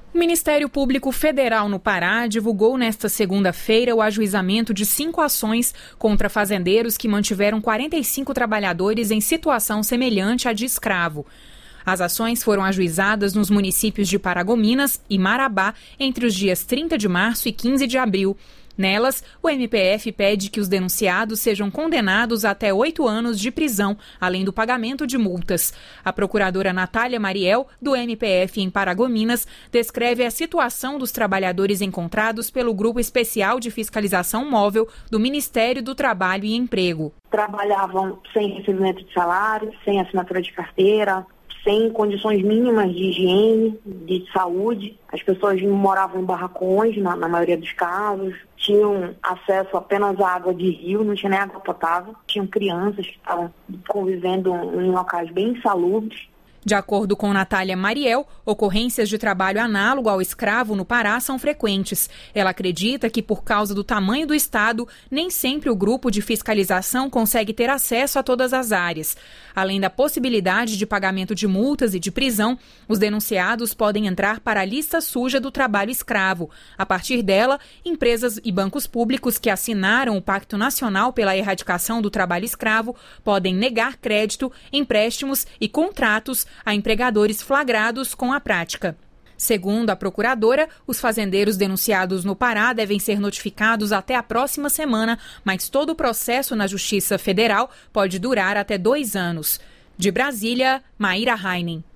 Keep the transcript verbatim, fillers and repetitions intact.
O Ministério Público Federal no Pará divulgou nesta segunda-feira o ajuizamento de cinco ações contra fazendeiros que mantiveram quarenta e cinco trabalhadores em situação semelhante à de escravo. As ações foram ajuizadas nos municípios de Paragominas e Marabá entre os dias trinta de março e quinze de abril. Nelas, o M P F pede que os denunciados sejam condenados a até oito anos de prisão, além do pagamento de multas. A procuradora Natália Mariel, do M P F em Paragominas, descreve a situação dos trabalhadores encontrados pelo Grupo Especial de Fiscalização Móvel do Ministério do Trabalho e Emprego. Trabalhavam sem recebimento de salário, sem assinatura de carteira, sem condições mínimas de higiene, de saúde. As pessoas moravam em barracões, na, na maioria dos casos, tinham acesso apenas à água de rio, não tinha nem água potável. Tinham crianças que estavam convivendo em locais bem insalubres. De acordo com Natália Mariel, ocorrências de trabalho análogo ao escravo no Pará são frequentes. Ela acredita que, por causa do tamanho do estado, nem sempre o grupo de fiscalização consegue ter acesso a todas as áreas. Além da possibilidade de pagamento de multas e de prisão, os denunciados podem entrar para a lista suja do trabalho escravo. A partir dela, empresas e bancos públicos que assinaram o Pacto Nacional pela Erradicação do Trabalho Escravo podem negar crédito, empréstimos e contratos a empregadores flagrados com a prática. Segundo a procuradora, os fazendeiros denunciados no Pará devem ser notificados até a próxima semana, mas todo o processo na Justiça Federal pode durar até dois anos. De Brasília, Maíra Heinen.